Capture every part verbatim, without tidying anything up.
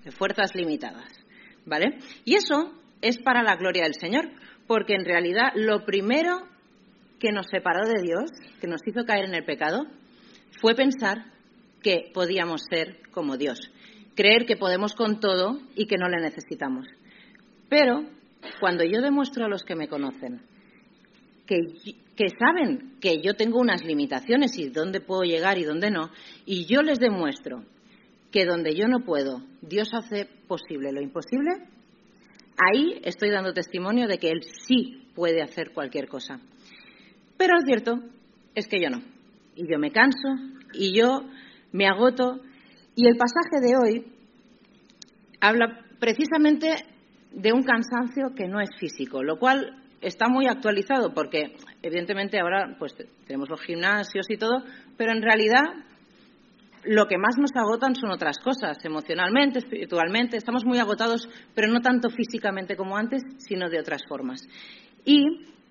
de fuerzas limitadas, ¿vale? Y eso es para la gloria del Señor, porque en realidad lo primero que nos separó de Dios, que nos hizo caer en el pecado, fue pensar que podíamos ser como Dios, creer que podemos con todo y que no le necesitamos. Pero cuando yo demuestro a los que me conocen que, que saben que yo tengo unas limitaciones y dónde puedo llegar y dónde no, y yo les demuestro que donde yo no puedo, Dios hace posible lo imposible, ahí estoy dando testimonio de que Él sí puede hacer cualquier cosa. Pero lo cierto es que yo no. Y yo me canso, y yo me agoto. Y el pasaje de hoy habla precisamente de un cansancio que no es físico, lo cual está muy actualizado porque, evidentemente, ahora pues tenemos los gimnasios y todo, pero en realidad lo que más nos agotan son otras cosas, emocionalmente, espiritualmente. Estamos muy agotados, pero no tanto físicamente como antes, sino de otras formas. Y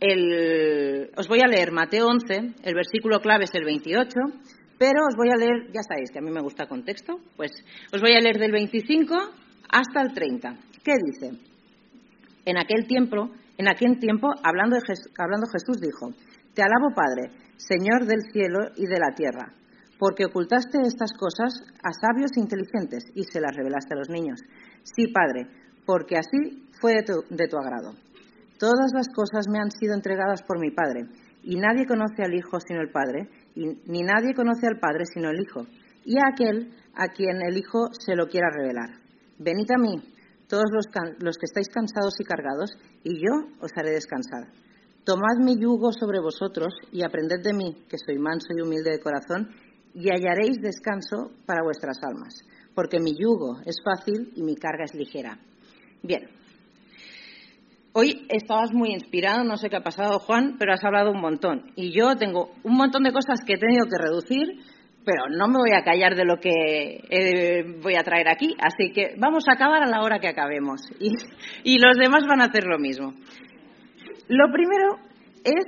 el, os voy a leer Mateo once, el versículo clave es el veintiocho, pero os voy a leer, ya sabéis que a mí me gusta contexto, pues os voy a leer del veinticinco hasta el treinta. ¿Qué dice? En aquel tiempo, en aquel tiempo hablando, de Jesús, hablando Jesús dijo: Te alabo, Padre, Señor del cielo y de la tierra, porque ocultaste estas cosas a sabios e inteligentes y se las revelaste a los niños. Sí, Padre, porque así fue de tu, de tu agrado. Todas las cosas me han sido entregadas por mi Padre, y nadie conoce al Hijo sino el Padre, y ni nadie conoce al Padre sino el Hijo, y a aquel a quien el Hijo se lo quiera revelar. Venid a mí, todos los, can- los que estáis cansados y cargados, y yo os haré descansar. Tomad mi yugo sobre vosotros y aprended de mí, que soy manso y humilde de corazón, y hallaréis descanso para vuestras almas, porque mi yugo es fácil y mi carga es ligera. Bien, hoy estabas muy inspirado, no sé qué ha pasado, Juan, pero has hablado un montón. Y yo tengo un montón de cosas que he tenido que reducir, pero no me voy a callar de lo que eh, voy a traer aquí, así que vamos a acabar a la hora que acabemos, y, y los demás van a hacer lo mismo. Lo primero es,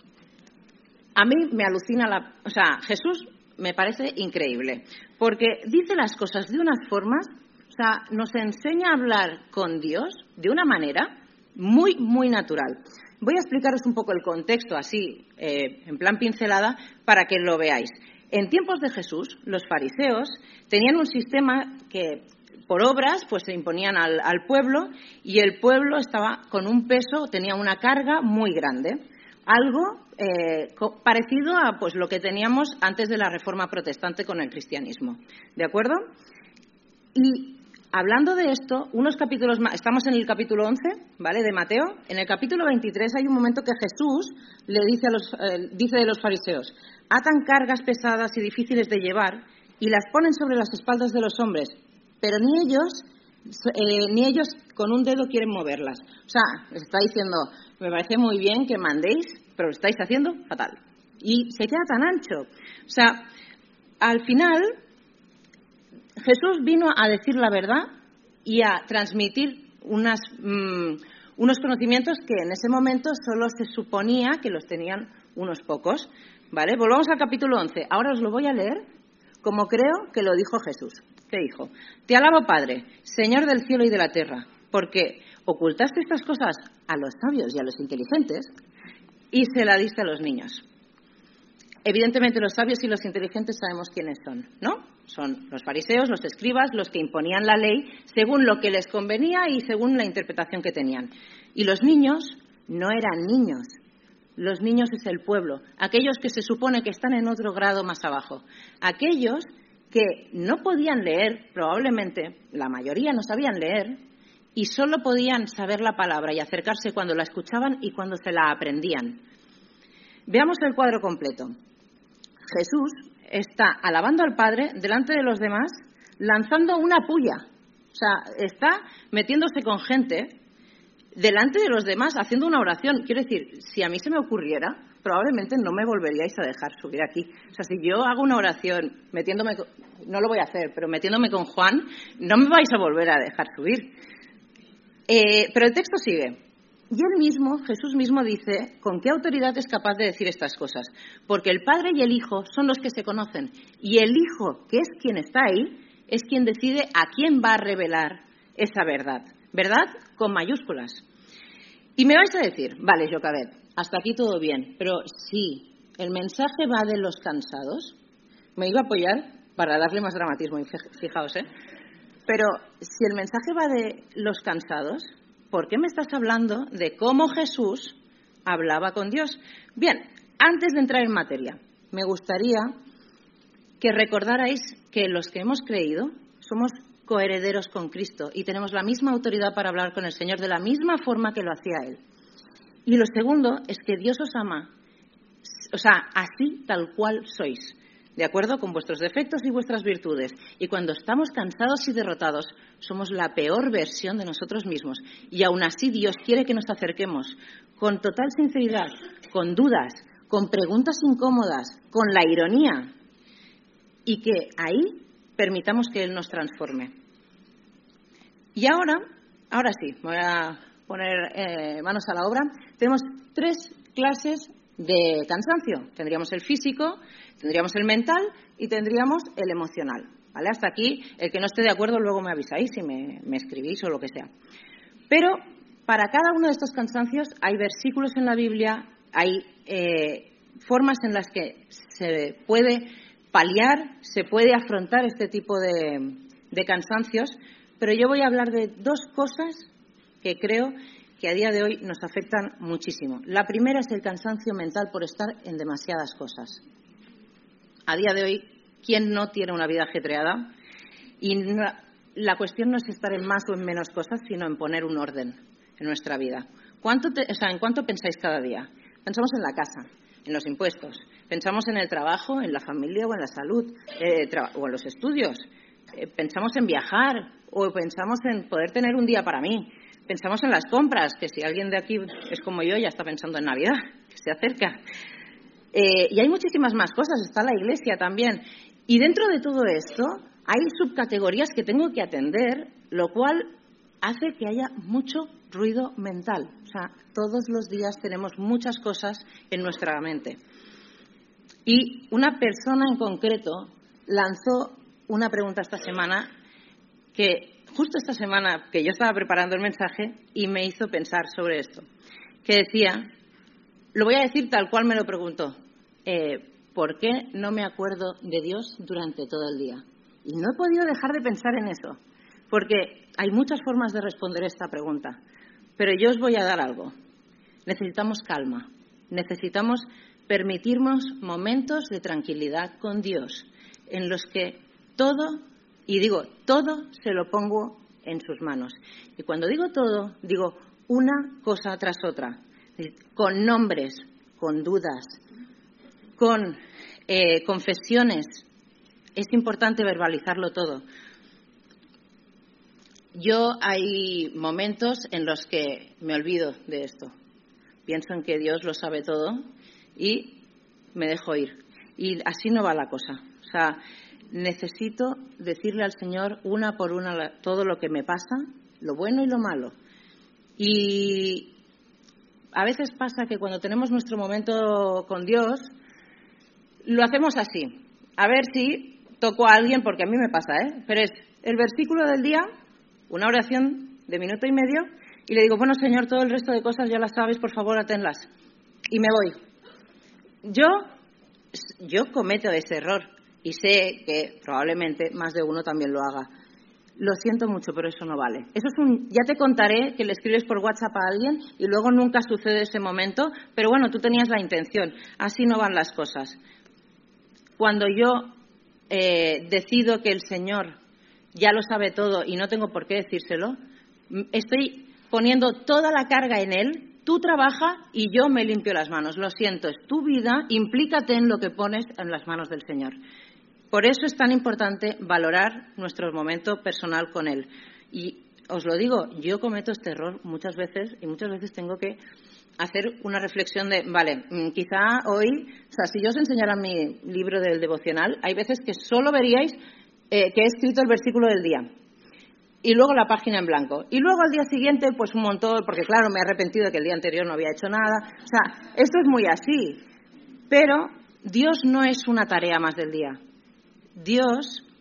a mí me alucina la... O sea, Jesús me parece increíble, porque dice las cosas de unas formas, o sea, nos enseña a hablar con Dios de una manera muy, muy natural. Voy a explicaros un poco el contexto, así, eh, en plan pincelada, para que lo veáis. En tiempos de Jesús, los fariseos tenían un sistema que, por obras, pues se imponían al, al pueblo, y el pueblo estaba con un peso, tenía una carga muy grande. Algo eh, co- parecido a pues lo que teníamos antes de la Reforma Protestante con el cristianismo, ¿de acuerdo? Y hablando de esto, unos capítulos más, estamos en el capítulo once, ¿vale?, de Mateo. En el capítulo veintitrés hay un momento que Jesús le dice a los eh, dice de los fariseos: atan cargas pesadas y difíciles de llevar y las ponen sobre las espaldas de los hombres, pero ni ellos eh, ni ellos con un dedo quieren moverlas. O sea, les está diciendo: me parece muy bien que mandéis, pero lo estáis haciendo fatal. Y se queda tan ancho. O sea, al final Jesús vino a decir la verdad y a transmitir unas, mmm, unos conocimientos que en ese momento solo se suponía que los tenían unos pocos, ¿vale? Volvamos al capítulo once. Ahora os lo voy a leer como creo que lo dijo Jesús. ¿Qué dijo? Te alabo, Padre, Señor del cielo y de la tierra, porque ocultaste estas cosas a los sabios y a los inteligentes y se la diste a los niños. Evidentemente los sabios y los inteligentes sabemos quiénes son, ¿no? Son los fariseos, los escribas, los que imponían la ley según lo que les convenía y según la interpretación que tenían. Y los niños no eran niños. Los niños es el pueblo, aquellos que se supone que están en otro grado más abajo, aquellos que no podían leer, probablemente la mayoría no sabían leer, y solo podían saber la palabra y acercarse cuando la escuchaban y cuando se la aprendían. Veamos el cuadro completo. Jesús está alabando al Padre delante de los demás, lanzando una puya. O sea, está metiéndose con gente delante de los demás, haciendo una oración. Quiero decir, si a mí se me ocurriera, probablemente no me volveríais a dejar subir aquí. O sea, si yo hago una oración metiéndome, con, no lo voy a hacer, pero metiéndome con Juan, no me vais a volver a dejar subir. Eh, pero el texto sigue. Y él mismo, Jesús mismo dice con qué autoridad es capaz de decir estas cosas. Porque el Padre y el Hijo son los que se conocen. Y el Hijo, que es quien está ahí, es quien decide a quién va a revelar esa verdad. Verdad con mayúsculas. Y me vais a decir, vale, Jocabet, hasta aquí todo bien, pero si el mensaje va de los cansados, me iba a apoyar para darle más dramatismo, y fijaos, ¿eh? Pero si el mensaje va de los cansados, ¿por qué me estás hablando de cómo Jesús hablaba con Dios? Bien, antes de entrar en materia, me gustaría que recordarais que los que hemos creído somos coherederos con Cristo y tenemos la misma autoridad para hablar con el Señor de la misma forma que lo hacía Él. Y lo segundo es que Dios os ama, o sea, así tal cual sois, de acuerdo con vuestros defectos y vuestras virtudes. Y cuando estamos cansados y derrotados, somos la peor versión de nosotros mismos. Y aún así Dios quiere que nos acerquemos con total sinceridad, con dudas, con preguntas incómodas, con la ironía, y que ahí permitamos que Él nos transforme. Y ahora, ahora sí, me voy a poner eh, manos a la obra. Tenemos tres clases de cansancio. Tendríamos el físico, tendríamos el mental y tendríamos el emocional. ¿Vale? Hasta aquí, el que no esté de acuerdo, luego me avisáis y me, me escribís o lo que sea. Pero para cada uno de estos cansancios hay versículos en la Biblia, hay eh, formas en las que se puede paliar, se puede afrontar este tipo de, de cansancios, pero yo voy a hablar de dos cosas que creo que a día de hoy nos afectan muchísimo. La primera es el cansancio mental por estar en demasiadas cosas. A día de hoy, ¿quién no tiene una vida ajetreada? Y no, la cuestión no es estar en más o en menos cosas, sino en poner un orden en nuestra vida. ¿Cuánto te, o sea, ¿en cuánto pensáis cada día? Pensamos en la casa, en los impuestos, pensamos en el trabajo, en la familia o en la salud, eh, o en los estudios, eh, pensamos en viajar o pensamos en poder tener un día para mí. Pensamos en las compras, que si alguien de aquí es como yo ya está pensando en Navidad, que se acerca. Eh, y hay muchísimas más cosas, está la iglesia también. Y dentro de todo esto hay subcategorías que tengo que atender, lo cual hace que haya mucho ruido mental. O sea, todos los días tenemos muchas cosas en nuestra mente. Y una persona en concreto lanzó una pregunta esta semana que... Justo esta semana que yo estaba preparando el mensaje y me hizo pensar sobre esto, que decía, lo voy a decir tal cual me lo preguntó, eh, ¿por qué no me acuerdo de Dios durante todo el día? Y no he podido dejar de pensar en eso, porque hay muchas formas de responder esta pregunta, pero yo os voy a dar algo. Necesitamos calma, necesitamos permitirnos momentos de tranquilidad con Dios, en los que todo... Y digo, todo se lo pongo en sus manos. Y cuando digo todo, digo una cosa tras otra, con nombres, con dudas, con eh, confesiones. Es importante verbalizarlo todo. Yo hay momentos en los que me olvido de esto. Pienso en que Dios lo sabe todo y me dejo ir. Y así no va la cosa. O sea, necesito decirle al Señor una por una todo lo que me pasa, lo bueno y lo malo. Y a veces pasa que cuando tenemos nuestro momento con Dios, lo hacemos así. A ver si toco a alguien, porque a mí me pasa, ¿eh? Pero es el versículo del día, una oración de minuto y medio, y le digo, bueno, Señor, todo el resto de cosas ya las sabes, por favor, aténlas. Y me voy. Yo, yo cometo ese error. Y sé que probablemente más de uno también lo haga. Lo siento mucho, pero eso no vale. Eso es un, ya te contaré que le escribes por WhatsApp a alguien y luego nunca sucede ese momento, pero bueno, tú tenías la intención. Así no van las cosas. Cuando yo eh, decido que el Señor ya lo sabe todo y no tengo por qué decírselo, estoy poniendo toda la carga en Él. Tú trabaja y yo me limpio las manos. Lo siento, es tu vida, implícate en lo que pones en las manos del Señor. Por eso es tan importante valorar nuestro momento personal con Él. Y os lo digo, yo cometo este error muchas veces y muchas veces tengo que hacer una reflexión de, vale, quizá hoy, o sea, si yo os enseñara mi libro del devocional, hay veces que solo veríais eh, que he escrito el versículo del día y luego la página en blanco. Y luego al día siguiente, pues un montón, porque claro, me he arrepentido de que el día anterior no había hecho nada. O sea, esto es muy así. Pero Dios no es una tarea más del día. Dios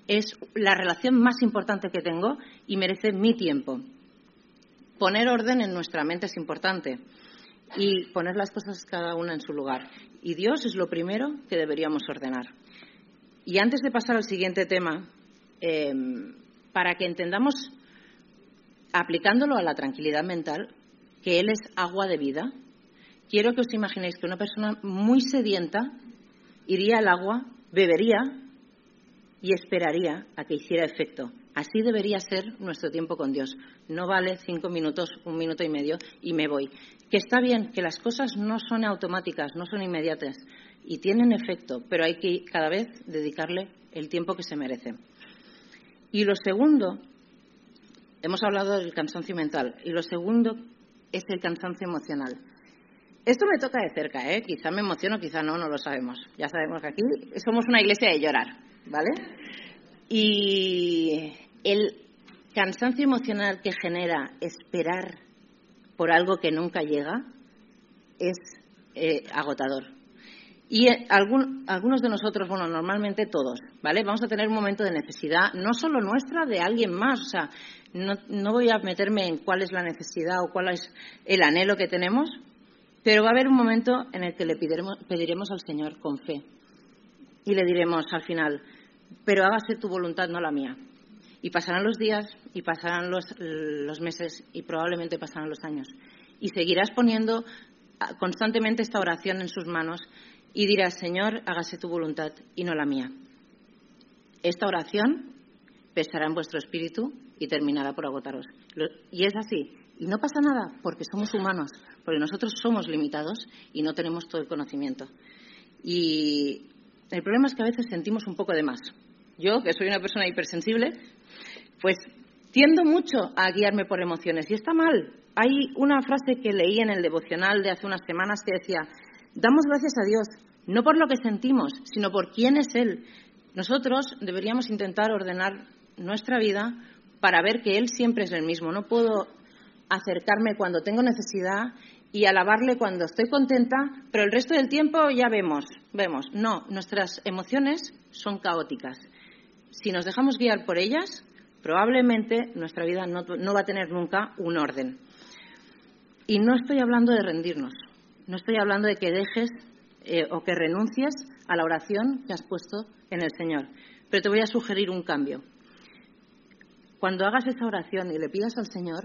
es la relación más importante que tengo y merece mi tiempo. Poner orden en nuestra mente es importante y poner las cosas cada una en su lugar. Y Dios es lo primero que deberíamos ordenar. Y antes de pasar al siguiente tema, eh, para que entendamos, aplicándolo a la tranquilidad mental, que Él es agua de vida, quiero que os imaginéis que una persona muy sedienta iría al agua, bebería y esperaría a que hiciera efecto. Así debería ser nuestro tiempo con Dios. No vale cinco minutos, un minuto y medio y me voy. Que está bien, que las cosas no son automáticas, no son inmediatas y tienen efecto, pero hay que cada vez dedicarle el tiempo que se merece. Y lo segundo, hemos hablado del cansancio mental, y lo segundo es el cansancio emocional. Esto me toca de cerca, ¿eh? Quizá me emociono, quizá no, no lo sabemos. Ya sabemos que aquí somos una iglesia de llorar, ¿vale? Y el cansancio emocional que genera esperar por algo que nunca llega es eh, agotador. Y eh, algún, algunos de nosotros, bueno, normalmente todos, ¿vale? Vamos a tener un momento de necesidad, no solo nuestra, de alguien más. O sea, no, no voy a meterme en cuál es la necesidad o cuál es el anhelo que tenemos, pero va a haber un momento en el que le pediremos, pediremos al Señor con fe y le diremos al final, pero hágase tu voluntad, no la mía. Y pasarán los días y pasarán los, los meses y probablemente pasarán los años. Y seguirás poniendo constantemente esta oración en sus manos y dirás, Señor, hágase tu voluntad y no la mía. Esta oración pesará en vuestro espíritu y terminará por agotaros. Y es así. Y no pasa nada porque somos humanos, porque nosotros somos limitados y no tenemos todo el conocimiento. Y el problema es que a veces sentimos un poco de más. Yo, que soy una persona hipersensible, pues tiendo mucho a guiarme por emociones y está mal. Hay una frase que leí en el devocional de hace unas semanas que decía, damos gracias a Dios, no por lo que sentimos, sino por quién es Él. Nosotros deberíamos intentar ordenar nuestra vida para ver que Él siempre es el mismo. No puedo acercarme cuando tengo necesidad y alabarle cuando estoy contenta, pero el resto del tiempo ya vemos, vemos. No, nuestras emociones son caóticas. Si nos dejamos guiar por ellas, probablemente nuestra vida no, no va a tener nunca un orden. Y no estoy hablando de rendirnos, no estoy hablando de que dejes eh, o que renuncies a la oración que has puesto en el Señor, pero te voy a sugerir un cambio. Cuando hagas esa oración y le pidas al Señor,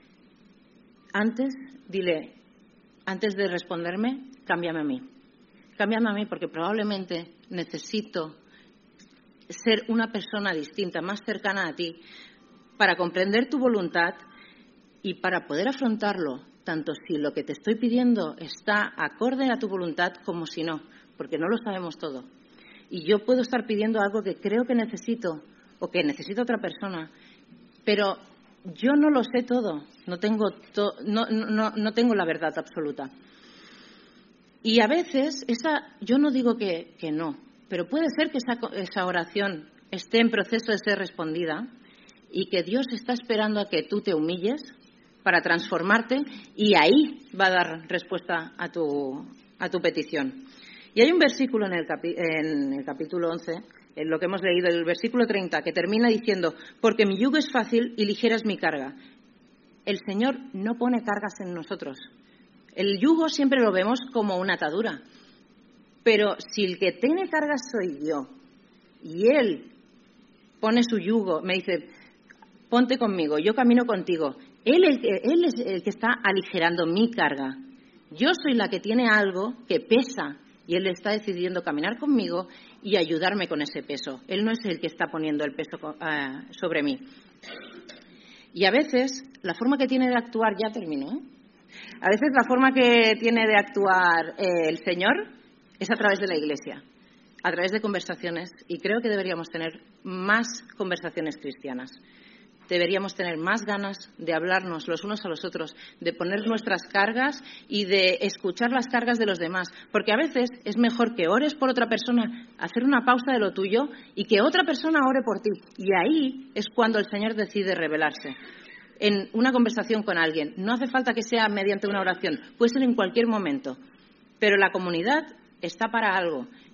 antes dile, antes de responderme, cámbiame a mí. Cámbiame a mí porque probablemente necesito ser una persona distinta, más cercana a ti, para comprender tu voluntad y para poder afrontarlo, tanto si lo que te estoy pidiendo está acorde a tu voluntad como si no, porque no lo sabemos todo. Y yo puedo estar pidiendo algo que creo que necesito o que necesita otra persona, pero yo no lo sé todo, no tengo, to, no, no, no tengo la verdad absoluta. Y a veces, esa, yo no digo que, que no, pero puede ser que esa, esa oración esté en proceso de ser respondida y que Dios está esperando a que tú te humilles para transformarte y ahí va a dar respuesta a tu, a tu petición. Y hay un versículo en el, capi, en el capítulo once, en lo que hemos leído, el versículo treinta, que termina diciendo, porque mi yugo es fácil y ligera es mi carga. El Señor no pone cargas en nosotros. El yugo siempre lo vemos como una atadura. Pero si el que tiene cargas soy yo y Él pone su yugo, me dice, ponte conmigo, yo camino contigo. Él, el, él es el que está aligerando mi carga. Yo soy la que tiene algo que pesa y Él está decidiendo caminar conmigo y ayudarme con ese peso. Él no es el que está poniendo el peso uh, sobre mí. Y a veces, la forma que tiene de actuar, ya terminó, ¿eh? A veces la forma que tiene de actuar eh, el Señor es a través de la Iglesia, a través de conversaciones, y creo que deberíamos tener más conversaciones cristianas. Deberíamos tener más ganas de hablarnos los unos a los otros, de poner nuestras cargas y de escuchar las cargas de los demás. Porque a veces es mejor que ores por otra persona, hacer una pausa de lo tuyo y que otra persona ore por ti. Y ahí es cuando el Señor decide revelarse. En una conversación con alguien, no hace falta que sea mediante una oración, puede ser en cualquier momento. Pero la comunidad está para algo.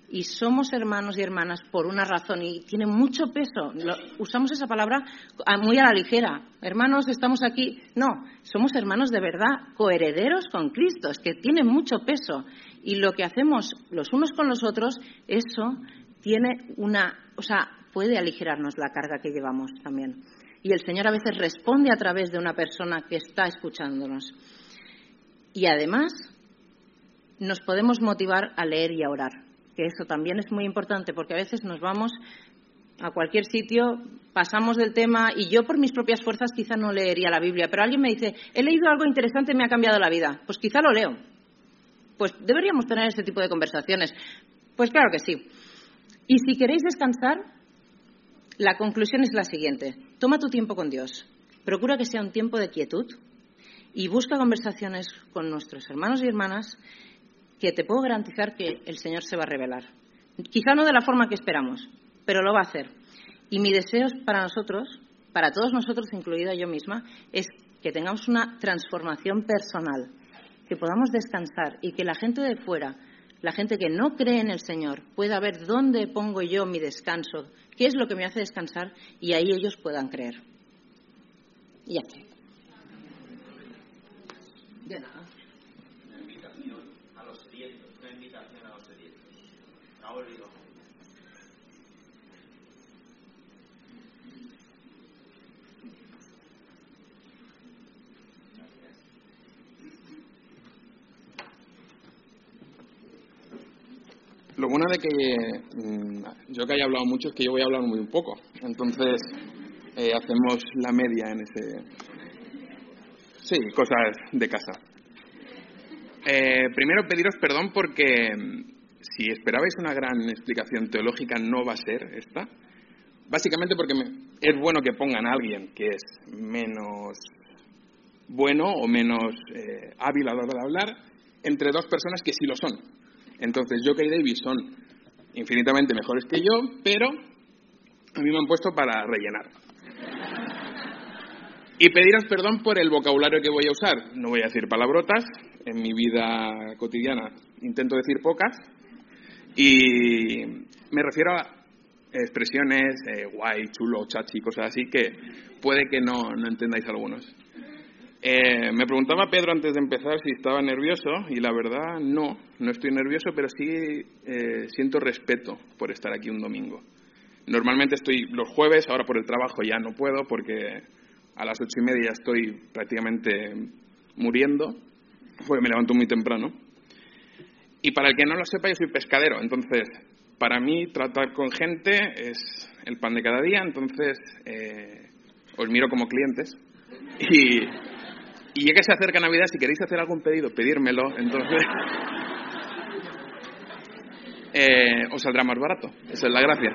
y somos hermanos y hermanas por una razón y tiene mucho peso. Lo, usamos esa palabra muy a la ligera. Hermanos, estamos aquí. No, somos hermanos de verdad, coherederos con Cristo, es que tiene mucho peso. Y lo que hacemos los unos con los otros, eso tiene una, o sea, puede aligerarnos la carga que llevamos también. Y el Señor a veces responde a través de una persona que está escuchándonos. Y además nos podemos motivar a leer y a orar, que eso también es muy importante, porque a veces nos vamos a cualquier sitio, pasamos del tema, y yo por mis propias fuerzas quizá no leería la Biblia, pero alguien me dice, he leído algo interesante y me ha cambiado la vida, pues quizá lo leo. Pues deberíamos tener ese tipo de conversaciones. Pues claro que sí. Y si queréis descansar, la conclusión es la siguiente. Toma tu tiempo con Dios. Procura que sea un tiempo de quietud y busca conversaciones con nuestros hermanos y hermanas que te puedo garantizar que el Señor se va a revelar. Quizá no de la forma que esperamos, pero lo va a hacer. Y mi deseo para nosotros, para todos nosotros, incluida yo misma, es que tengamos una transformación personal, que podamos descansar y que la gente de fuera, la gente que no cree en el Señor, pueda ver dónde pongo yo mi descanso, qué es lo que me hace descansar, y ahí ellos puedan creer. Y ya está. De nada. Una invitación a los sedientos, una invitación a los sedientos. No olvido. Lo bueno de que mmm, yo que haya hablado mucho es que yo voy a hablar muy poco. Entonces, eh, hacemos la media en ese... Sí, cosas de casa. Eh, primero, pediros perdón porque si esperabais una gran explicación teológica, no va a ser esta. Básicamente porque me, es bueno que pongan a alguien que es menos bueno o menos eh, hábil a la hora de hablar entre dos personas que sí lo son. Entonces, Joca y David son infinitamente mejores que yo, pero a mí me han puesto para rellenar. Y pediros perdón por el vocabulario que voy a usar. No voy a decir palabrotas, en mi vida cotidiana intento decir pocas, y me refiero a expresiones eh, guay, chulo, chachi, cosas así, que puede que no, no entendáis algunos. Eh, me preguntaba Pedro antes de empezar si estaba nervioso, y la verdad no, no estoy nervioso, pero sí eh, siento respeto por estar aquí un domingo. Normalmente estoy los jueves, ahora por el trabajo ya no puedo porque a las ocho y media estoy prácticamente muriendo, porque me levanto muy temprano. Y para el que no lo sepa, yo soy pescadero, entonces para mí tratar con gente es el pan de cada día, entonces eh, os miro como clientes. Y, y ya que se acerca Navidad, si queréis hacer algún pedido, pedírmelo, entonces eh, os saldrá más barato, esa es la gracia.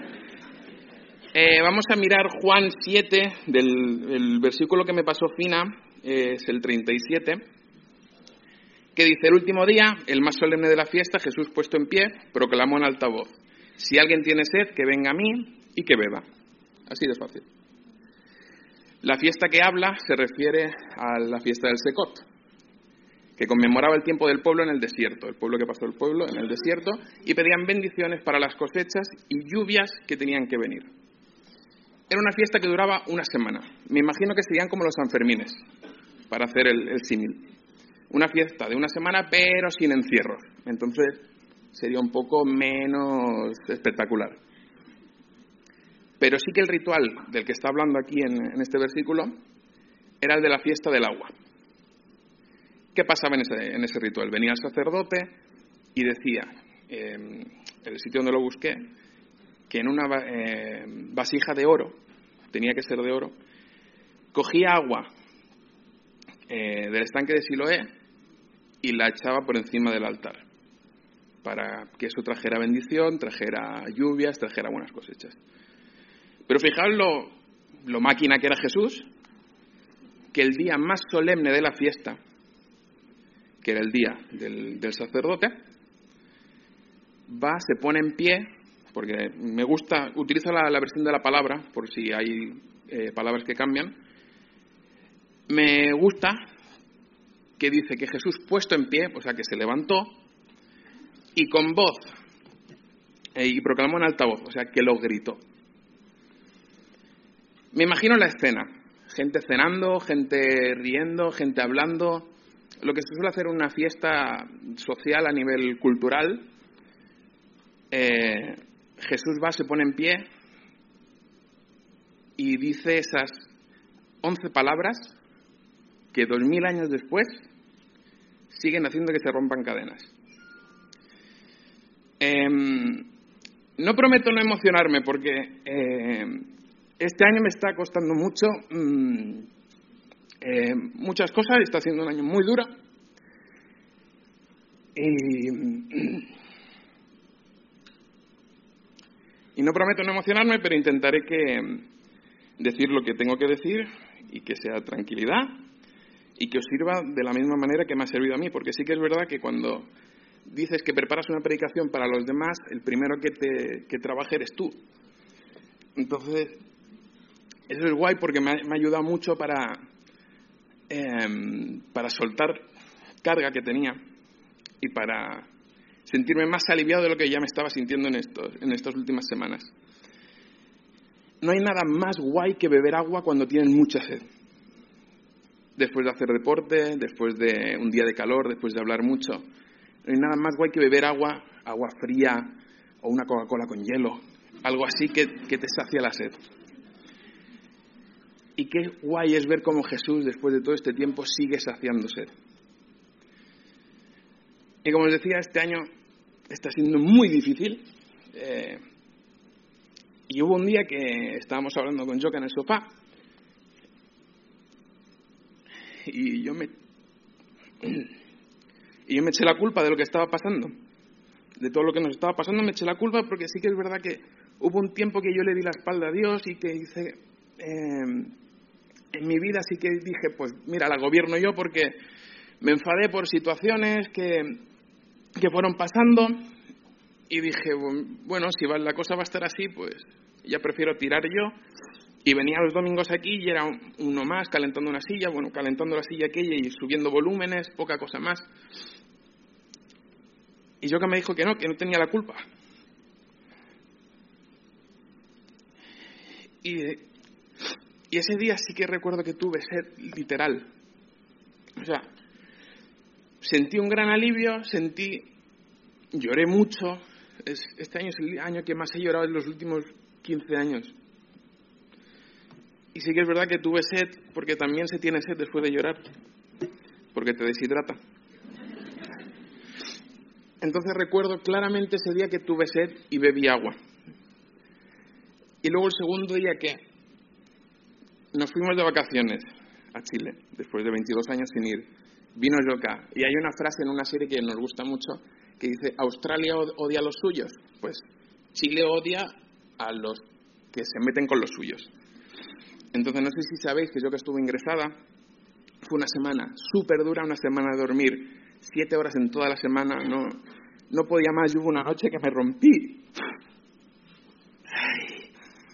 Eh, vamos a mirar Juan siete, del el versículo que me pasó Fina, eh, es el treinta y siete, que dice: el último día, el más solemne de la fiesta, Jesús puesto en pie, proclamó en alta voz: si alguien tiene sed, que venga a mí y que beba. Así de fácil. La fiesta que habla se refiere a la fiesta del Secot, que conmemoraba el tiempo del pueblo en el desierto, el pueblo que pasó el pueblo en el desierto, y pedían bendiciones para las cosechas y lluvias que tenían que venir. Era una fiesta que duraba una semana. Me imagino que serían como los Sanfermines, para hacer el, el símil. Una fiesta de una semana, pero sin encierros. Entonces, sería un poco menos espectacular. Pero sí que el ritual del que está hablando aquí en, en este versículo era el de la fiesta del agua. ¿Qué pasaba en ese, en ese ritual? Venía el sacerdote y decía, eh, en el sitio donde lo busqué, que en una eh, vasija de oro, tenía que ser de oro, cogía agua eh, del estanque de Siloé y la echaba por encima del altar, para que eso trajera bendición, trajera lluvias, trajera buenas cosechas. Pero fijaos lo, lo máquina que era Jesús, que el día más solemne de la fiesta, que era el día del, del sacerdote, va, se pone en pie, porque me gusta, utilizo la, la versión de la palabra, por si hay eh, palabras que cambian. Me gusta que dice que Jesús puesto en pie, o sea que se levantó, y con voz eh, y proclamó en alta voz, o sea, que lo gritó. Me imagino la escena, gente cenando, gente riendo, gente hablando, lo que se suele hacer en una fiesta social a nivel cultural. Eh, Jesús va, se pone en pie y dice esas once palabras que dos mil años después siguen haciendo que se rompan cadenas. Eh, no prometo no emocionarme porque eh, este año me está costando mucho, mmm, eh, muchas cosas, está siendo un año muy duro y, y no prometo no emocionarme, pero intentaré que decir lo que tengo que decir y que sea tranquilidad y que os sirva de la misma manera que me ha servido a mí, porque sí que es verdad que cuando dices que preparas una predicación para los demás, el primero que te que trabaje eres tú. Entonces, eso es guay porque me ha, me ha ayudado mucho para, eh, para soltar carga que tenía y para sentirme más aliviado de lo que ya me estaba sintiendo en, estos, en estas últimas semanas. No hay nada más guay que beber agua cuando tienes mucha sed. Después de hacer deporte, después de un día de calor, después de hablar mucho. No hay nada más guay que beber agua, agua fría o una Coca-Cola con hielo. Algo así que, que te sacia la sed. Y qué guay es ver cómo Jesús, después de todo este tiempo, sigue saciando sed. Y como os decía, este año está siendo muy difícil. Eh, y hubo un día que estábamos hablando con Joka en el sofá. Y yo me... Y yo me eché la culpa de lo que estaba pasando. De todo lo que nos estaba pasando me eché la culpa porque sí que es verdad que hubo un tiempo que yo le di la espalda a Dios y que hice... Eh, en mi vida sí que dije, pues mira, la gobierno yo porque me enfadé por situaciones que, que fueron pasando y dije, bueno, si la cosa va a estar así, pues ya prefiero tirar yo. Y venía los domingos aquí y era uno más calentando una silla, bueno, calentando la silla aquella y subiendo volúmenes, poca cosa más. Y yo que me dijo que no, que no tenía la culpa. Y, y ese día sí que recuerdo que tuve sed literal. O sea, sentí un gran alivio, sentí, lloré mucho. Es, este año es el año que más he llorado en los últimos quince años. Y sí que es verdad que tuve sed, porque también se tiene sed después de llorar, porque te deshidrata. Entonces recuerdo claramente ese día que tuve sed y bebí agua. Y luego el segundo día que nos fuimos de vacaciones a Chile, después de veintidós años sin ir, vino Joka. Y hay una frase en una serie que nos gusta mucho, que dice, ¿Australia odia a los suyos? Pues Chile odia a los que se meten con los suyos. Entonces, no sé si sabéis que yo que estuve ingresada, fue una semana súper dura, una semana de dormir siete horas en toda la semana, no, no podía más, y hubo una noche que me rompí. Ay.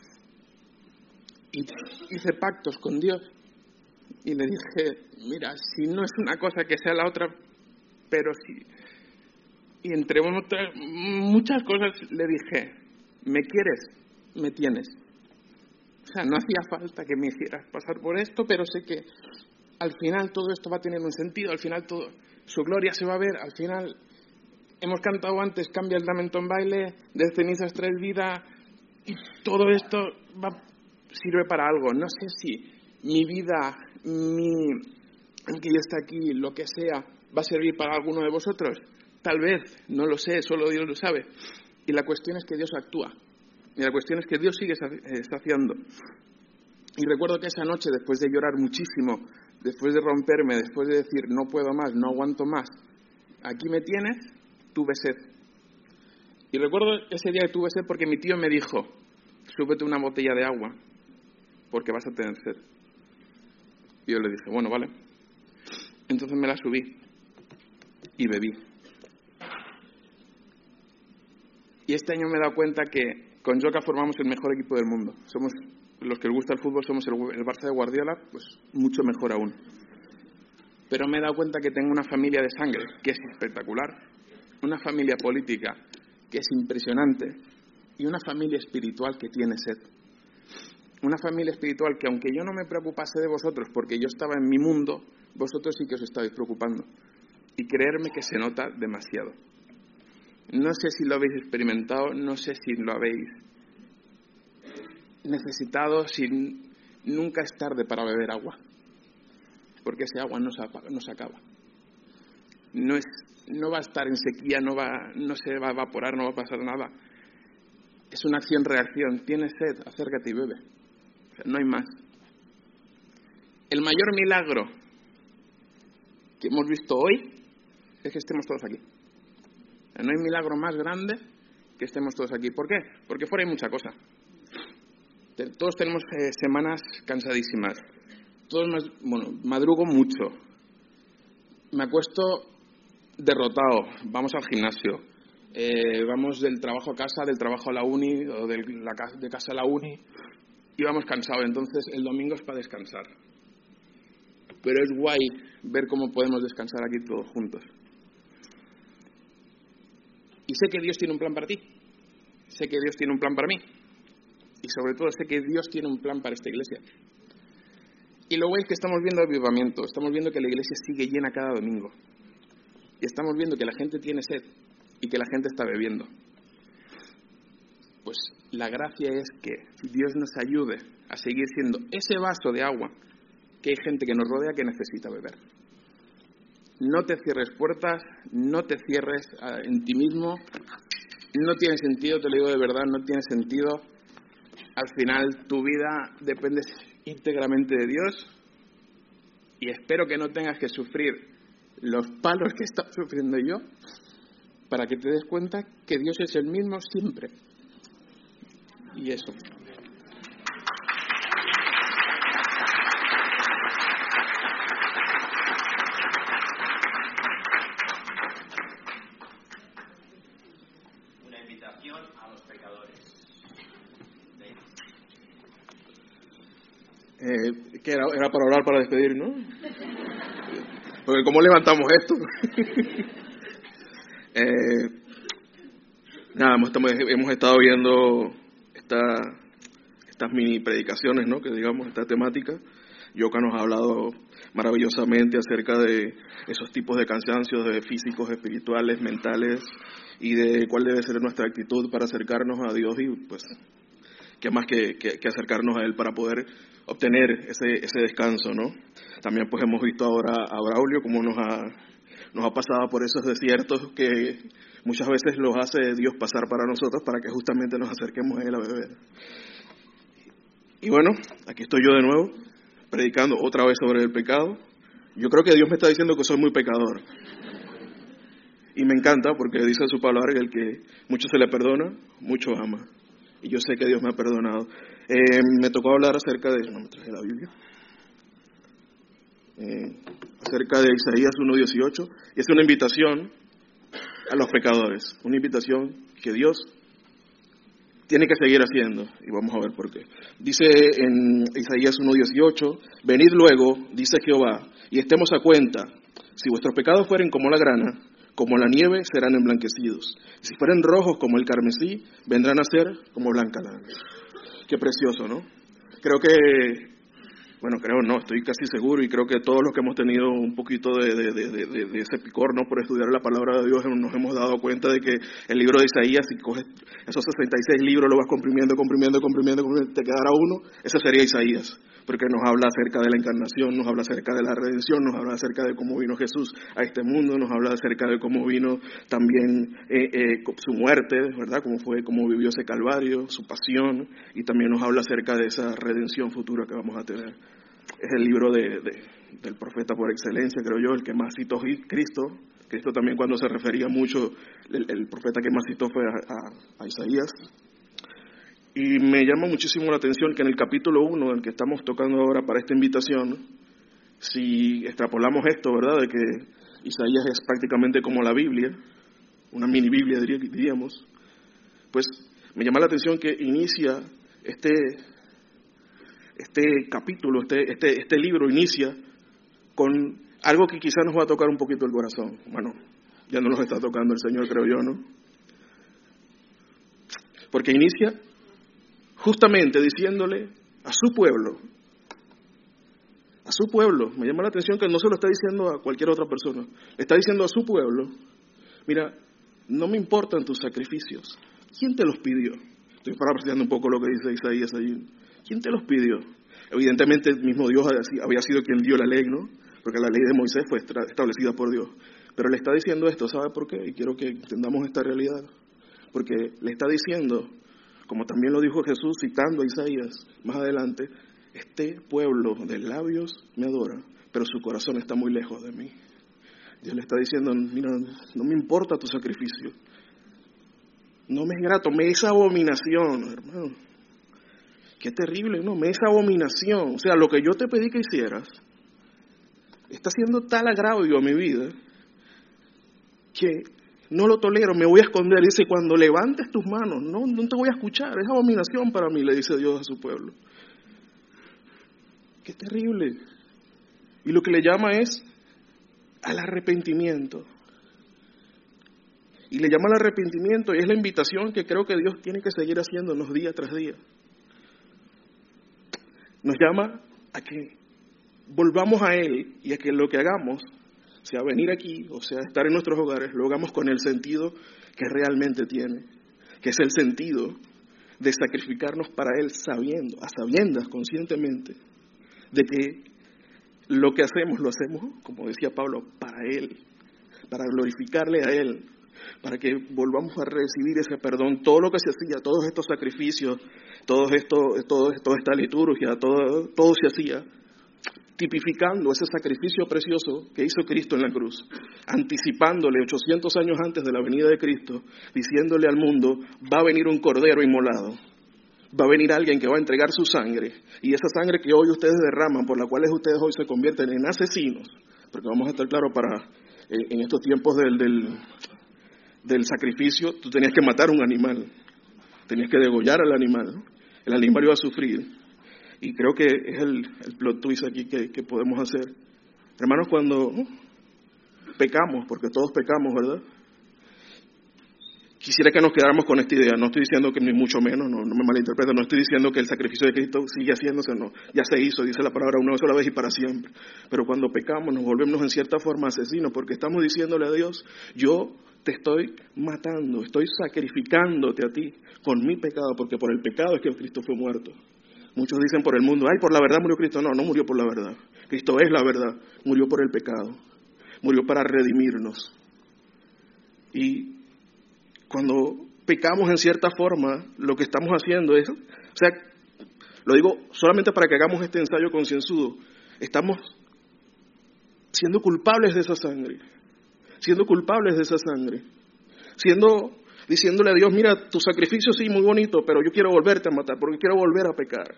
Y hice pactos con Dios y le dije, mira, si no es una cosa que sea la otra, pero sí. Y entre otras, muchas cosas le dije, ¿me quieres? Me tienes. O sea, no hacía falta que me hicieras pasar por esto, pero sé que al final todo esto va a tener un sentido, al final todo, su gloria se va a ver, al final hemos cantado antes, cambia el lamento en baile, de cenizas traes vida, y todo esto va, sirve para algo. No sé si mi vida, mi, el que yo esté aquí, lo que sea, va a servir para alguno de vosotros. Tal vez, no lo sé, solo Dios lo sabe. Y la cuestión es que Dios actúa. Y la cuestión es que Dios sigue saciando. Y recuerdo que esa noche, después de llorar muchísimo, después de romperme, después de decir, no puedo más, no aguanto más, aquí me tienes, tuve sed. Y recuerdo ese día que tuve sed porque mi tío me dijo, súbete una botella de agua, porque vas a tener sed. Y yo le dije, bueno, vale. Entonces me la subí y bebí. Y este año me he dado cuenta que con Joka formamos el mejor equipo del mundo. Somos los que les gusta el fútbol, somos el, el Barça de Guardiola, pues mucho mejor aún. Pero me he dado cuenta que tengo una familia de sangre, que es espectacular. Una familia política, que es impresionante. y una familia espiritual que tiene sed. Una familia espiritual que, aunque yo no me preocupase de vosotros porque yo estaba en mi mundo, vosotros sí que os estáis preocupando. Y creerme que se nota demasiado. No sé si lo habéis experimentado, no sé si lo habéis necesitado, si nunca es tarde para beber agua. Porque ese agua no se, apaga, no se acaba. No, es, no va a estar en sequía, no, va, no se va a evaporar, no va a pasar nada. Es una acción-reacción. Tienes sed, acércate y bebe. O sea, no hay más. El mayor milagro que hemos visto hoy es que estemos todos aquí. O sea, no hay milagro más grande que estemos todos aquí. ¿Por qué? Porque fuera hay mucha cosa. Todos tenemos eh, semanas cansadísimas. Todos más, bueno, madrugo mucho. Me acuesto derrotado. Vamos al gimnasio. Eh, vamos del trabajo a casa, del trabajo a la uni, o de, la, de casa a la uni. Y vamos cansados. Entonces el domingo es para descansar. Pero es guay ver cómo podemos descansar aquí todos juntos. Y sé que Dios tiene un plan para ti. Sé que Dios tiene un plan para mí. Y sobre todo sé que Dios tiene un plan para esta iglesia. Y lo guay es que estamos viendo avivamiento. Estamos viendo que la iglesia sigue llena cada domingo. Y estamos viendo que la gente tiene sed y que la gente está bebiendo. Pues la gracia es que Dios nos ayude a seguir siendo ese vaso de agua que hay gente que nos rodea que necesita beber. No te cierres puertas, no te cierres en ti mismo. No tiene sentido, te lo digo de verdad, no tiene sentido. Al final tu vida depende íntegramente de Dios y espero que no tengas que sufrir los palos que he estado sufriendo yo para que te des cuenta que Dios es el mismo siempre. Y eso. Una invitación a los pecadores. Eh, que era, era para hablar, para despedir, ¿no? Porque ¿cómo levantamos esto? eh, nada, hemos, hemos estado viendo esta, estas mini predicaciones, ¿no? Que digamos, esta temática. Yoka nos ha hablado maravillosamente acerca de esos tipos de cansancios, de físicos, espirituales, mentales, y de cuál debe ser nuestra actitud para acercarnos a Dios y pues qué más que, que, que acercarnos a Él para poder obtener ese, ese descanso, ¿no? También pues hemos visto ahora a Braulio cómo nos ha, nos ha pasado por esos desiertos que muchas veces los hace Dios pasar para nosotros para que justamente nos acerquemos a Él a beber. Y bueno, aquí estoy yo de nuevo, predicando otra vez sobre el pecado. Yo creo que Dios me está diciendo que soy muy pecador. Y me encanta porque dice su palabra que el que mucho se le perdona, mucho ama. Y yo sé que Dios me ha perdonado. Eh, me tocó hablar acerca de... No me traje la Biblia. Eh, acerca de Isaías uno dieciocho. Y es una invitación a los pecadores. Una invitación que Dios tiene que seguir haciendo. Y vamos a ver por qué. Dice en Isaías uno dieciocho: venid luego, dice Jehová, y estemos a cuenta. Si vuestros pecados fueren como la grana, como la nieve serán emblanquecidos. Si fueren rojos como el carmesí, vendrán a ser como blanca lana. Qué precioso, ¿no? Creo que, bueno, creo no, estoy casi seguro y creo que todos los que hemos tenido un poquito de, de, de, de, de ese picor, ¿no? Por estudiar la palabra de Dios, nos hemos dado cuenta de que el libro de Isaías, si coges esos sesenta y seis libros, lo vas comprimiendo, comprimiendo, comprimiendo, comprimiendo, te quedará uno, ese sería Isaías. Porque nos habla acerca de la encarnación, nos habla acerca de la redención, nos habla acerca de cómo vino Jesús a este mundo, nos habla acerca de cómo vino también eh, eh, su muerte, ¿verdad? Cómo fue, cómo vivió ese calvario, su pasión, y también nos habla acerca de esa redención futura que vamos a tener. Es el libro de, de, del profeta por excelencia, creo yo, el que más citó Cristo. Cristo también, cuando se refería mucho, el, el profeta que más citó fue a, a, a Isaías. Y me llama muchísimo la atención que en el capítulo uno, del que estamos tocando ahora para esta invitación, si extrapolamos esto, ¿verdad?, de que Isaías es prácticamente como la Biblia, una mini Biblia diríamos, pues me llama la atención que inicia este, este capítulo, este, este, este libro inicia con algo que quizás nos va a tocar un poquito el corazón. Bueno, ya no nos está tocando el Señor, creo yo, ¿no? Porque inicia justamente diciéndole a su pueblo, a su pueblo, me llama la atención que no se lo está diciendo a cualquier otra persona, le está diciendo a su pueblo, mira, no me importan tus sacrificios. ¿Quién te los pidió? Estoy parafraseando un poco lo que dice Isaías allí. ¿Quién te los pidió? Evidentemente el mismo Dios había sido quien dio la ley, ¿no? Porque la ley de Moisés fue establecida por Dios. Pero le está diciendo esto, ¿sabe por qué? Y quiero que entendamos esta realidad. Porque le está diciendo, como también lo dijo Jesús citando a Isaías más adelante, este pueblo de labios me adora, pero su corazón está muy lejos de mí. Dios le está diciendo, mira, no me importa tu sacrificio. No me es grato, me es abominación, hermano. Qué terrible, ¿no? Me es abominación. O sea, lo que yo te pedí que hicieras está haciendo tal agravio a mi vida que no lo tolero, me voy a esconder. Dice, cuando levantes tus manos, no, no te voy a escuchar, es abominación para mí, le dice Dios a su pueblo. Qué terrible. Y lo que le llama es al arrepentimiento. Y le llama al arrepentimiento y es la invitación que creo que Dios tiene que seguir haciéndonos día tras día. Nos llama a que volvamos a Él y a que lo que hagamos, sea venir aquí o sea estar en nuestros hogares, lo hagamos con el sentido que realmente tiene, que es el sentido de sacrificarnos para Él sabiendo, a sabiendas, conscientemente, de que lo que hacemos, lo hacemos, como decía Pablo, para Él, para glorificarle a Él, para que volvamos a recibir ese perdón. Todo lo que se hacía, todos estos sacrificios, todo esto, todo, toda esta liturgia, todo, todo se hacía tipificando ese sacrificio precioso que hizo Cristo en la cruz, anticipándole ochocientos años antes de la venida de Cristo, diciéndole al mundo, va a venir un cordero inmolado, va a venir alguien que va a entregar su sangre, y esa sangre que hoy ustedes derraman, por la cual ustedes hoy se convierten en asesinos, porque vamos a estar claros, para en estos tiempos del, del, del sacrificio, tú tenías que matar un animal, tenías que degollar al animal, el animal iba a sufrir. Y creo que es el, el plot twist aquí que, que podemos hacer. Hermanos, cuando uh, pecamos, porque todos pecamos, ¿verdad? Quisiera que nos quedáramos con esta idea. No estoy diciendo que ni mucho menos, no, no me malinterpreten, no estoy diciendo que el sacrificio de Cristo sigue haciéndose, no. Ya se hizo, dice la palabra una sola vez y para siempre. Pero cuando pecamos nos volvemos en cierta forma asesinos, porque estamos diciéndole a Dios, yo te estoy matando, estoy sacrificándote a ti con mi pecado, porque por el pecado es que Cristo fue muerto. Muchos dicen por el mundo, ay, por la verdad murió Cristo. No, no murió por la verdad. Cristo es la verdad. Murió por el pecado. Murió para redimirnos. Y cuando pecamos en cierta forma, lo que estamos haciendo es, o sea, lo digo solamente para que hagamos este ensayo concienzudo, estamos siendo culpables de esa sangre. Siendo culpables de esa sangre. Siendo... diciéndole a Dios, mira, tu sacrificio sí, muy bonito, pero yo quiero volverte a matar, porque quiero volver a pecar.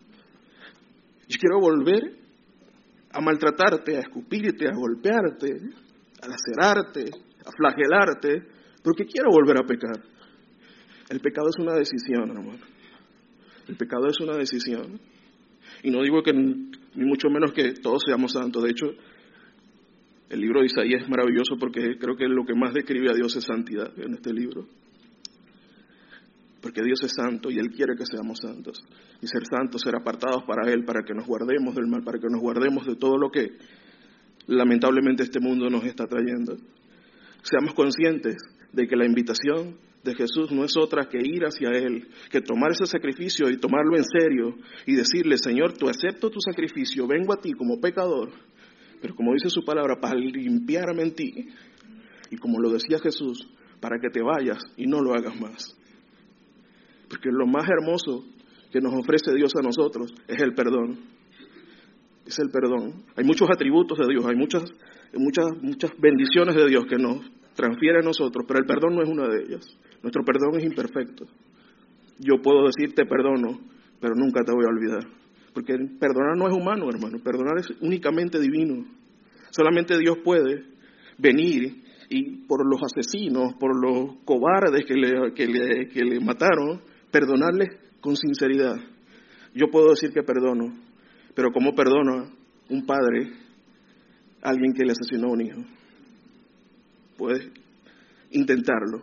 Yo quiero volver a maltratarte, a escupirte, a golpearte, a lacerarte, a flagelarte, porque quiero volver a pecar. El pecado es una decisión, hermano. El pecado es una decisión. Y no digo que ni mucho menos que todos seamos santos. De hecho, el libro de Isaías es maravilloso porque creo que lo que más describe a Dios es santidad en este libro. Porque Dios es santo y Él quiere que seamos santos. Y ser santos, ser apartados para Él, para que nos guardemos del mal, para que nos guardemos de todo lo que lamentablemente este mundo nos está trayendo. Seamos conscientes de que la invitación de Jesús no es otra que ir hacia Él, que tomar ese sacrificio y tomarlo en serio y decirle, Señor, tú acepto tu sacrificio, vengo a ti como pecador, pero como dice su palabra, para limpiarme en ti, y como lo decía Jesús, para que te vayas y no lo hagas más. Porque lo más hermoso que nos ofrece Dios a nosotros es el perdón. Es el perdón. Hay muchos atributos de Dios, hay muchas, muchas, muchas bendiciones de Dios que nos transfiere a nosotros, pero el perdón no es una de ellas. Nuestro perdón es imperfecto. Yo puedo decir te perdono, pero nunca te voy a olvidar. Porque perdonar no es humano, hermano. Perdonar es únicamente divino. Solamente Dios puede venir y por los asesinos, por los cobardes que le, que le, que le mataron, perdonarles con sinceridad. Yo puedo decir que perdono, pero ¿cómo perdona un padre a alguien que le asesinó a un hijo? Puedes intentarlo,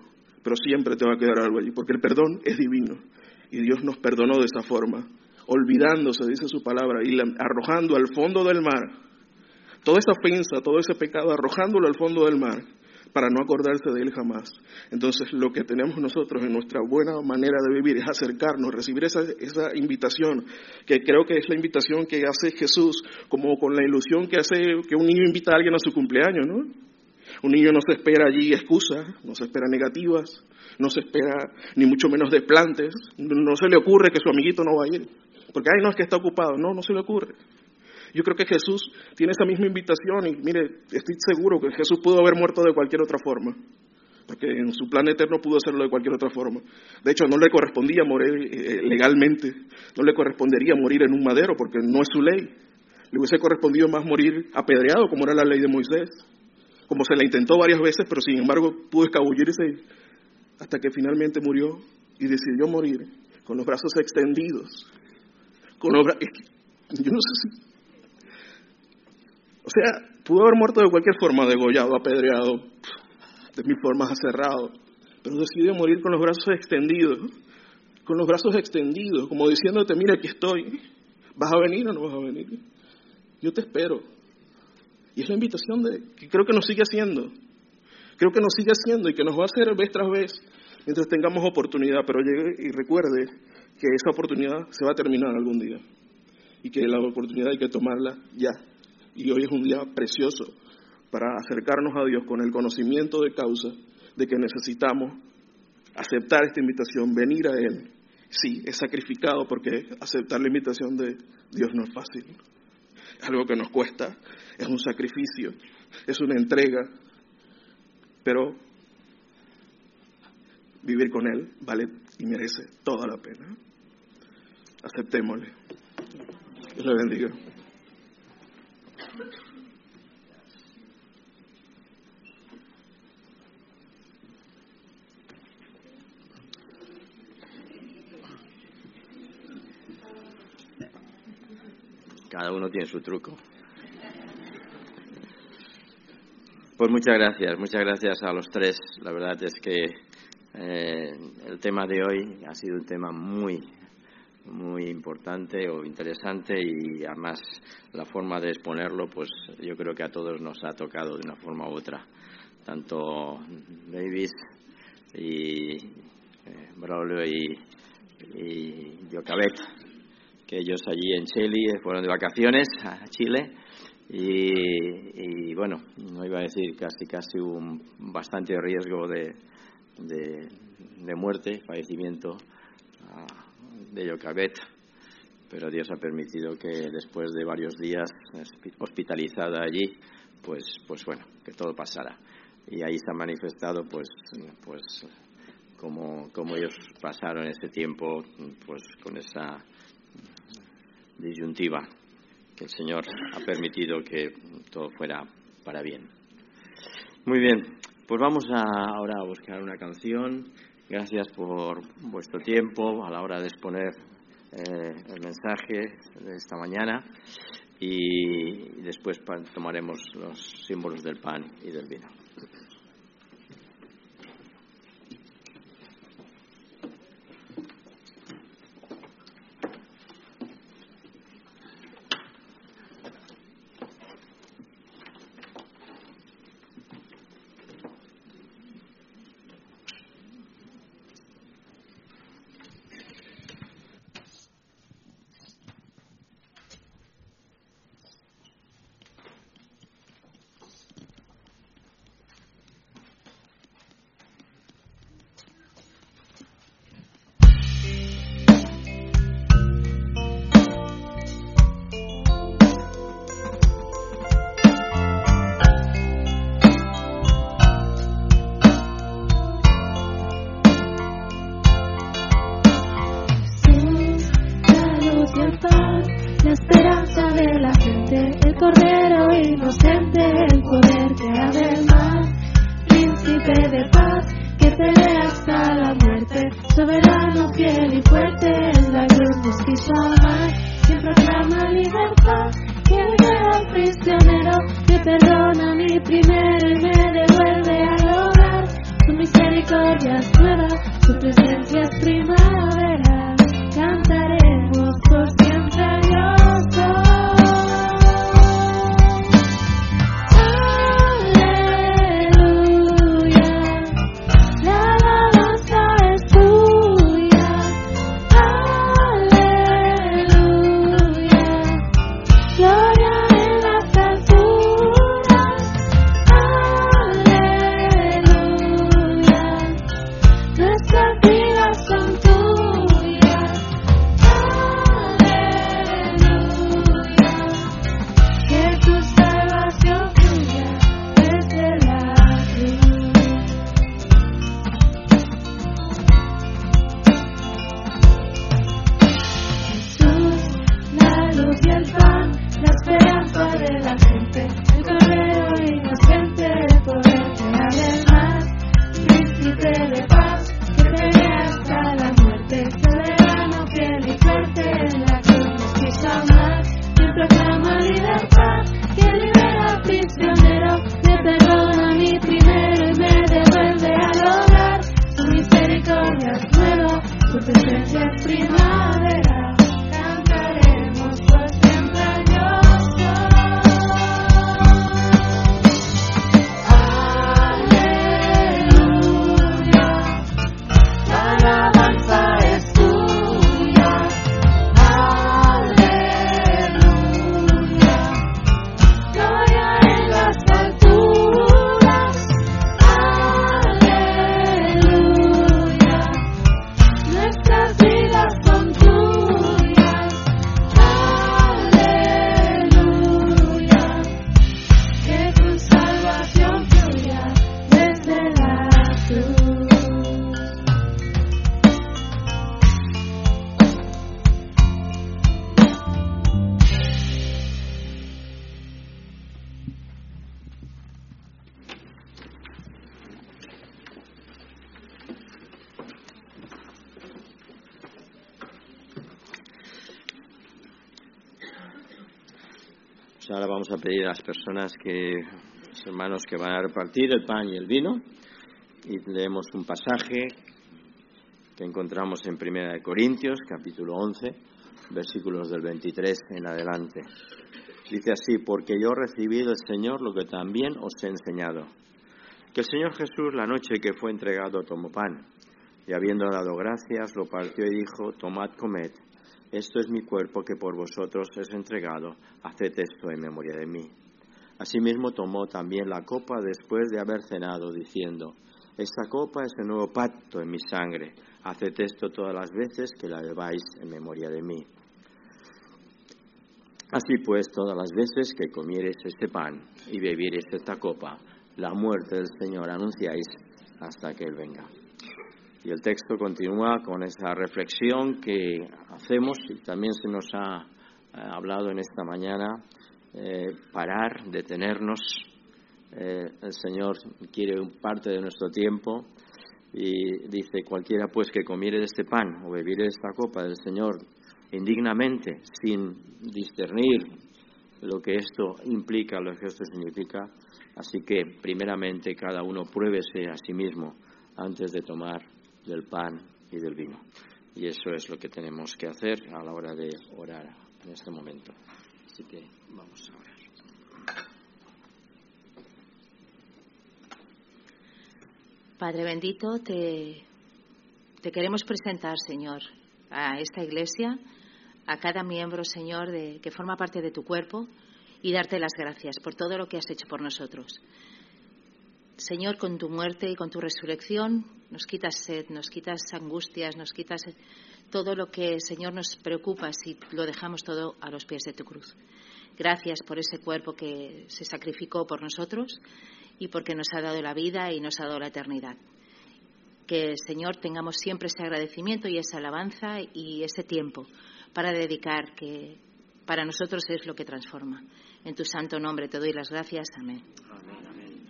pero siempre te va a quedar algo allí, porque el perdón es divino, y Dios nos perdonó de esa forma, olvidándose, dice su palabra, y la, arrojando al fondo del mar, toda esa ofensa, todo ese pecado, arrojándolo al fondo del mar, para no acordarse de él jamás. Entonces, lo que tenemos nosotros en nuestra buena manera de vivir es acercarnos, recibir esa, esa invitación, que creo que es la invitación que hace Jesús, como con la ilusión que hace que un niño invita a alguien a su cumpleaños, ¿no? Un niño no se espera allí excusas, no se espera negativas, no se espera ni mucho menos desplantes, no se le ocurre que su amiguito no va a ir, porque, ay, no, es que está ocupado, no, no se le ocurre. Yo creo que Jesús tiene esa misma invitación y, mire, estoy seguro que Jesús pudo haber muerto de cualquier otra forma, porque en su plan eterno pudo hacerlo de cualquier otra forma. De hecho, no le correspondía morir eh, legalmente, no le correspondería morir en un madero, porque no es su ley. Le hubiese correspondido más morir apedreado, como era la ley de Moisés, como se la intentó varias veces, pero sin embargo pudo escabullirse hasta que finalmente murió y decidió morir con los brazos extendidos. Con los bra- Yo no sé si... O sea, pudo haber muerto de cualquier forma, degollado, apedreado, de mil formas aserrado, pero decidió morir con los brazos extendidos, con los brazos extendidos, como diciéndote, mira, aquí estoy, ¿vas a venir o no vas a venir? Yo te espero. Y es la invitación de, que creo que nos sigue haciendo, creo que nos sigue haciendo y que nos va a hacer vez tras vez, mientras tengamos oportunidad, pero llegue y recuerde que esa oportunidad se va a terminar algún día, y que la oportunidad hay que tomarla ya. Y hoy es un día precioso para acercarnos a Dios con el conocimiento de causa de que necesitamos aceptar esta invitación, venir a Él. Sí, es sacrificado porque aceptar la invitación de Dios no es fácil. Es algo que nos cuesta, es un sacrificio, es una entrega, pero vivir con Él vale y merece toda la pena. Aceptémosle. Dios le bendiga. Cada uno tiene su truco. Pues muchas gracias, muchas gracias a los tres. La verdad es que eh, el tema de hoy ha sido un tema muy, muy importante o interesante, y además la forma de exponerlo, pues yo creo que a todos nos ha tocado de una forma u otra. Tanto Davis y eh, Braulio y, y Jocabet, que ellos allí en Chile fueron de vacaciones a Chile y, y bueno, no iba a decir casi casi un bastante riesgo de, de, de muerte, fallecimiento uh, de Jocabet, pero Dios ha permitido que después de varios días hospitalizada allí, pues, pues bueno, que todo pasara. Y ahí se ha manifestado pues, pues como, como ellos pasaron ese tiempo, pues con esa disyuntiva, que el Señor ha permitido que todo fuera para bien. Muy bien, pues vamos a, ahora a buscar una canción. Gracias por vuestro tiempo a la hora de exponer eh, el mensaje de esta mañana, y después tomaremos los símbolos del pan y del vino. Perdona mi primero y me devuelve al hogar. Tu misericordia ahora vamos a pedir a las personas que, los hermanos que van a repartir el pan y el vino, y leemos un pasaje que encontramos en Primera de Corintios, capítulo once, versículos del veintitrés en adelante. Dice así: porque yo recibí del Señor lo que también os he enseñado, que el Señor Jesús, la noche que fue entregado, tomó pan, y habiendo dado gracias, lo partió y dijo: tomad, comed, esto es mi cuerpo que por vosotros es entregado, haced esto en memoria de mí. Asimismo tomó también la copa después de haber cenado, diciendo: esta copa es el nuevo pacto en mi sangre, haced esto todas las veces que la bebáis en memoria de mí. Así pues, todas las veces que comiereis este pan y bebiereis esta copa, la muerte del Señor anunciáis hasta que Él venga. Y el texto continúa con esa reflexión que hacemos, y también se nos ha eh, hablado en esta mañana, eh, parar, detenernos. Eh, el Señor quiere un parte de nuestro tiempo y dice: cualquiera pues que comiere de este pan o bebiere de esta copa del Señor indignamente, sin discernir lo que esto implica, lo que esto significa. Así que, primeramente, cada uno pruébese a sí mismo antes de tomar del pan y del vino. Y eso es lo que tenemos que hacer a la hora de orar en este momento. Así que vamos a orar. Padre bendito, te, te queremos presentar, Señor, a esta iglesia, a cada miembro, Señor, de, que forma parte de tu cuerpo, y darte las gracias por todo lo que has hecho por nosotros. Señor, con tu muerte y con tu resurrección nos quitas sed, nos quitas angustias, nos quitas todo lo que, Señor, nos preocupa si lo dejamos todo a los pies de tu cruz. Gracias por ese cuerpo que se sacrificó por nosotros y porque nos ha dado la vida y nos ha dado la eternidad. Que, Señor, tengamos siempre ese agradecimiento y esa alabanza y ese tiempo para dedicar, que para nosotros es lo que transforma. En tu santo nombre te doy las gracias. Amén. Amén, amén.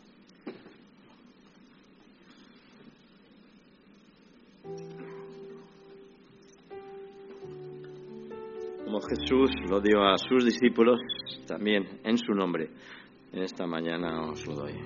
Como Jesús lo dio a sus discípulos, también en su nombre, en esta mañana os lo doy.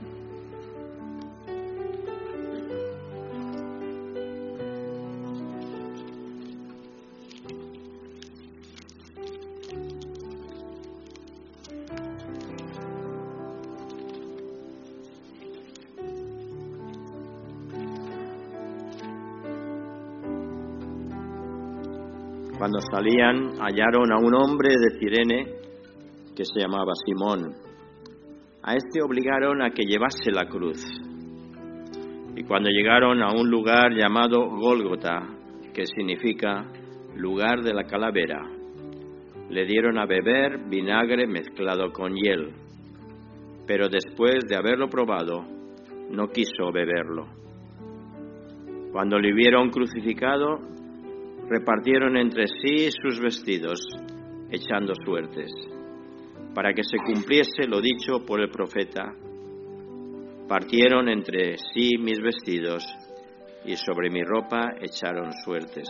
Cuando salían, hallaron a un hombre de Cirene que se llamaba Simón. A este obligaron a que llevase la cruz. Y cuando llegaron a un lugar llamado Gólgota, que significa lugar de la calavera, le dieron a beber vinagre mezclado con hiel. Pero después de haberlo probado, no quiso beberlo. Cuando le vieron crucificado, repartieron entre sí sus vestidos, echando suertes, para que se cumpliese lo dicho por el profeta: partieron entre sí mis vestidos, y sobre mi ropa echaron suertes.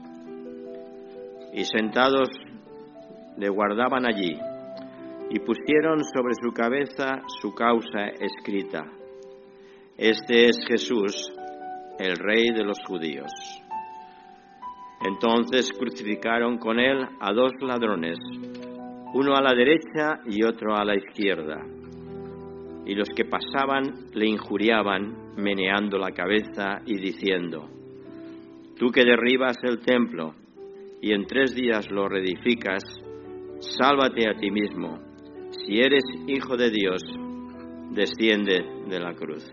Y sentados le guardaban allí, y pusieron sobre su cabeza su causa escrita: Este es Jesús, el Rey de los judíos. Entonces crucificaron con él a dos ladrones, uno a la derecha y otro a la izquierda. Y los que pasaban le injuriaban, meneando la cabeza y diciendo: Tú que derribas el templo y en tres días lo reedificas, sálvate a ti mismo. Si eres hijo de Dios, desciende de la cruz.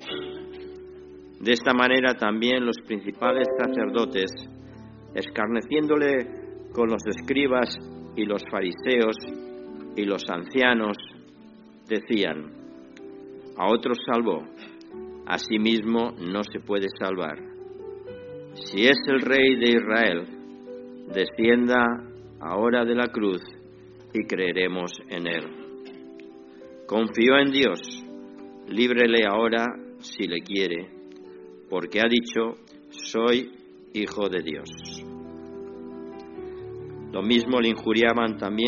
De esta manera también los principales sacerdotes, escarneciéndole con los escribas y los fariseos y los ancianos, decían: a otros salvó, a sí mismo no se puede salvar. Si es el Rey de Israel, descienda ahora de la cruz y creeremos en él. Confió en Dios, líbrele ahora si le quiere, porque ha dicho: soy hijo de Dios. Lo mismo le injuriaban también